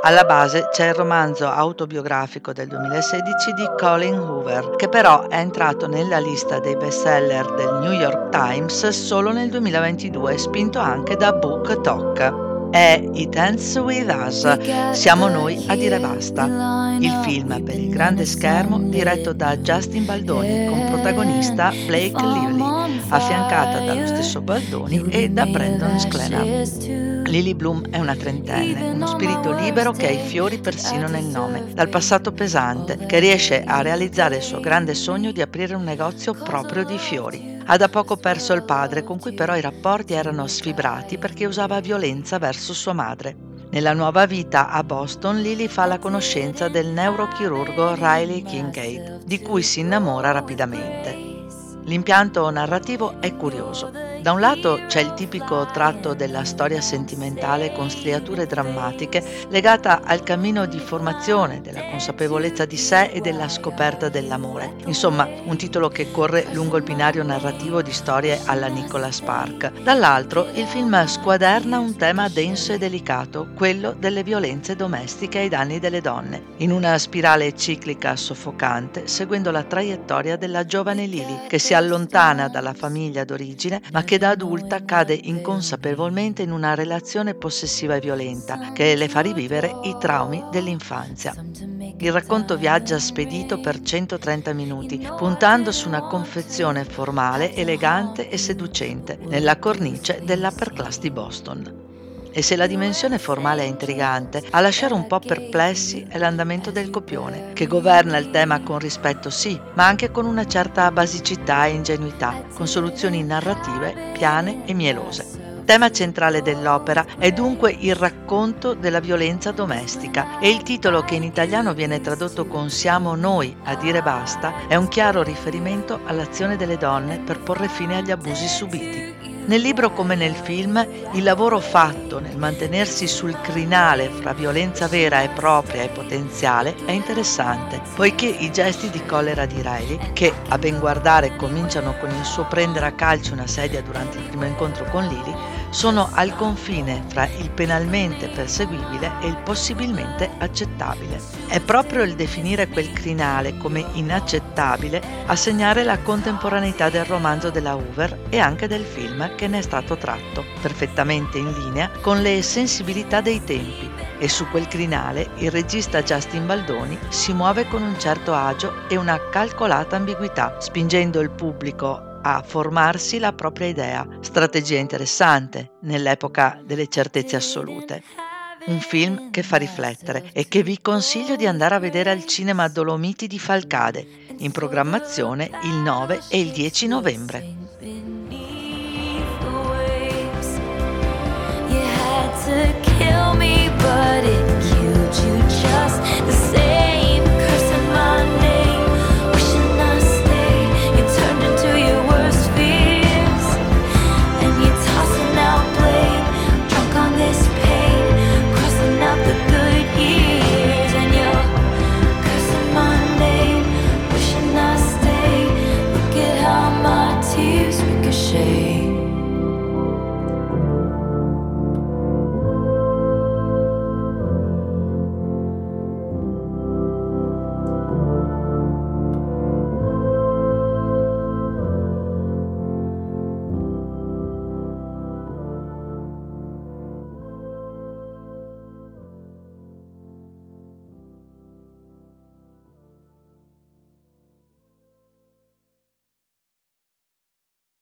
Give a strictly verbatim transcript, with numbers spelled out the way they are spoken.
Alla base c'è il romanzo autobiografico del duemilasedici di Colin Hoover, che però è entrato nella lista dei bestseller del New York Times solo nel duemilaventidue, spinto anche da BookTok. È It Ends With Us, Siamo noi a dire basta, il film per il grande schermo diretto da Justin Baldoni con protagonista Blake Lively, affiancata dallo stesso Baldoni e da Brandon Sklenar. Lily Bloom è una trentenne, uno spirito libero che ha i fiori persino nel nome, dal passato pesante, che riesce a realizzare il suo grande sogno di aprire un negozio proprio di fiori. Ha da poco perso il padre, con cui però i rapporti erano sfibrati perché usava violenza verso sua madre. Nella nuova vita a Boston, Lily fa la conoscenza del neurochirurgo Riley Kincaid, di cui si innamora rapidamente. L'impianto narrativo è curioso. Da un lato c'è il tipico tratto della storia sentimentale con striature drammatiche legata al cammino di formazione, della consapevolezza di sé e della scoperta dell'amore. Insomma, un titolo che corre lungo il binario narrativo di storie alla Nicholas Spark. Dall'altro, il film squaderna un tema denso e delicato, quello delle violenze domestiche ai danni delle donne, in una spirale ciclica soffocante, seguendo la traiettoria della giovane Lily, che si allontana dalla famiglia d'origine, ma che da adulta cade inconsapevolmente in una relazione possessiva e violenta che le fa rivivere i traumi dell'infanzia. Il racconto viaggia spedito per centotrenta minuti, puntando su una confezione formale, elegante e seducente, nella cornice dell'upper class di Boston. E se la dimensione formale è intrigante, a lasciare un po' perplessi è l'andamento del copione, che governa il tema con rispetto sì, ma anche con una certa basicità e ingenuità, con soluzioni narrative piane e mielose. Tema centrale dell'opera è dunque il racconto della violenza domestica e il titolo, che in italiano viene tradotto con Siamo noi a dire basta, è un chiaro riferimento all'azione delle donne per porre fine agli abusi subiti. Nel libro come nel film, il lavoro fatto nel mantenersi sul crinale fra violenza vera e propria e potenziale è interessante, poiché i gesti di collera di Riley, che a ben guardare cominciano con il suo prendere a calci una sedia durante il primo incontro con Lily, sono al confine fra il penalmente perseguibile e il possibilmente accettabile. È proprio il definire quel crinale come inaccettabile a segnare la contemporaneità del romanzo della Hoover e anche del film che ne è stato tratto, perfettamente in linea con le sensibilità dei tempi, e su quel crinale il regista Justin Baldoni si muove con un certo agio e una calcolata ambiguità, spingendo il pubblico a formarsi la propria idea, strategia interessante nell'epoca delle certezze assolute. Un film che fa riflettere e che vi consiglio di andare a vedere al cinema Dolomiti di Falcade, in programmazione il nove e il dieci novembre. To kill me, but it